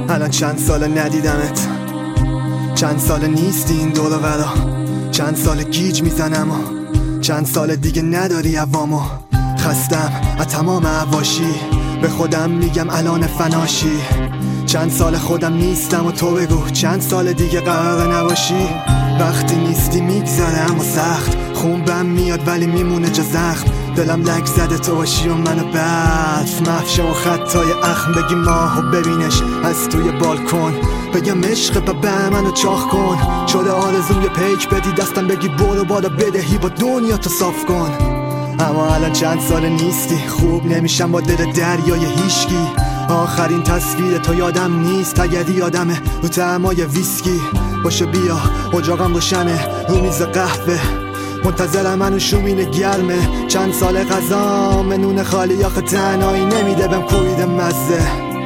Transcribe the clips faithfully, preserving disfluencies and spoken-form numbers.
الان چند سال ندیدمت، چند سال نیستی این دور و برا، چند سال گیج میزنم و چند سال دیگه نداری عوامو. خستم از تمام عواشی، به خودم میگم الان فناشی. چند سال خودم نیستم و تو بگو چند سال دیگه قرار نباشی. وقتی نیستی میگذرم و سخت، خون بم میاد ولی میمونه جا زخم. دلم لک زده تو باشی و منو بس مفشه و خطای اخم. بگی ماهو ببینش از توی بالکن، بگم عشق به منو چاخ کن. شده آرزوم یه پیک بدی دستم بگی برو بالا بدهی با دنیا تو صاف کن. اما الان چند سال نیستی، خوب نمیشم با دل دریای هیشگی. آخرین تصویر تو یادم نیست، اگر یادمه رو طعمای ویسکی. باشه بیا اجاقم روشنه رو میز قهوه، منتظرم منو شومینه گرمه. چند سال غذا نون خالی آخه تنهایی نمیده بهم کوید مزه.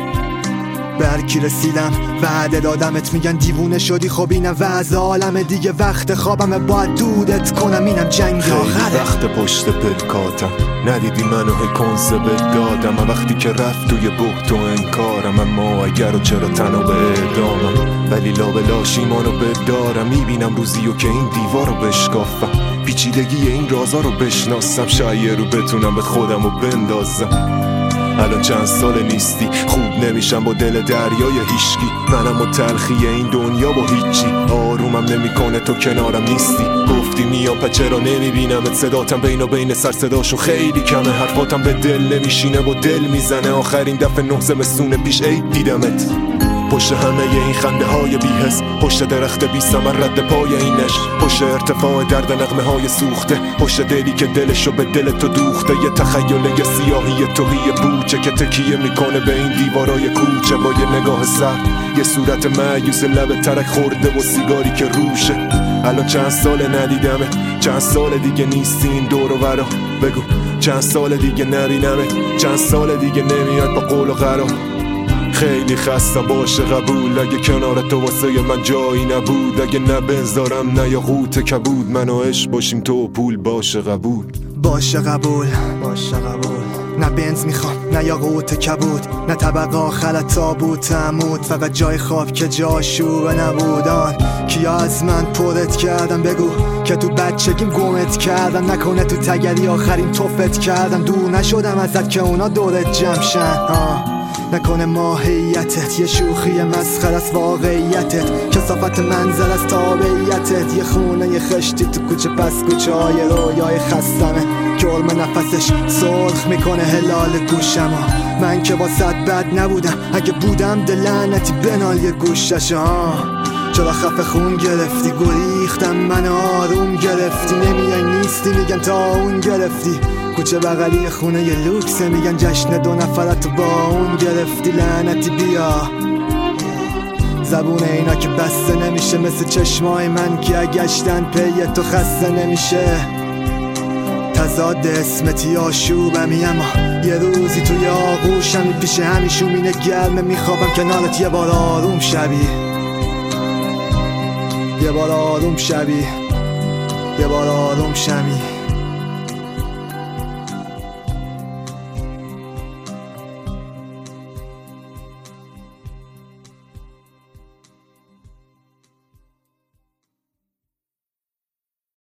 به هر کی رسیدم وعده دادمت میگن دیوونه شدی، خب اینم وضع عالمه دیگه. وقت خوابمه باید دودت کنم، اینم جنگ آخره. وقت پشت پلکاتم ندیدی منو هی کنسبت دادم. وقتی که رفت توی بحت و انکارم، اما اگر و چرا تنها به اعدامم. ولی لابلاش ایمانو بدارم، میبینم روزیو که این دیوارو بشکافم. پیچیدگی این رازا رو بشناسم، شاید رو بتونم به خودم رو بندازم. الان چند سال نیستی، خوب نمیشم با دل دریای هیشگی. منم و تلخی این دنیا با هیچی، آرومم نمیکنه تو کنارم نیستی. گفتی میام پس چرا نمیبینمت، صداتم بین و بین سر صداشو خیلی کمه. حرفاتم به دل نمیشینه و دل میزنه، آخرین دفعه نه زمستون پیش عید دیدمت. پشت همه این خنده های بی‌حس، پشت درخت بی ثمر رد پای اینش، پشت ارتفاع درد نغمه های سوخته، پشت دلی که دلشو به دل تو دوخته. یه تخیل یه سیاهی توهی بوچه که تکیه میکنه به این دیوارای کوچه. با یه نگاه سرد، یه صورت مایوس، لب ترک خورده و سیگاری که روشه. الان چند سال ندیدمت، چند سال دیگه نیستی این دور و برا. بگو چند سال دیگه نبینمت، چند سال دیگه نمیاد با قول و قرار. خیلی خستم باشه قبول، اگه کنار تو واسه من جایی نبود. اگه نه بنزارم نه یا قوت کبود، من و عشق باشیم تو پول باشه قبول. باشه قبول باشه قبول. نه بنز میخوام نه یا قوت کبود، نه طبق آخر تابوت عمود. فقط جای خواب که جاشو نبودان. کیا از من پرت کردم بگو که تو بچگیم گمت کردم. نکنه تو تگری آخرین توفت کردم، دور نشدم ازت که اونا دورت جمع شن. نکنه ماهیتت یه شوخی مسخره از واقعیتت، کثافت منظر از تابعیتت. یه خونه یه خشتی تو کوچه پس کوچه های رویای خستمه، گرم نفسش سرخ میکنه هلال گوشم. من که با صد بد نبودم، اگه بودم دل لعنتی بنال یه گوشش. چرا خفه خون گرفتی گریختم من آروم گرفتی. نمیای نیستی میگن تا اون گرفتی، کوچه بغلی خونه یه لوکسه میگن جشن دو نفرت با اون گرفتی. لعنتی بیا زبون اینا که بسته نمیشه، مثل چشمای من که اگشتن پی تو خسته نمیشه. تضاد اسمتی آشوبمی، اما یه روزی توی آغوشمی پیش همیشون گرمه. میخوابم کنارت یه بار آروم شبی، یه بار آروم شبی، یه بار آروم شمی.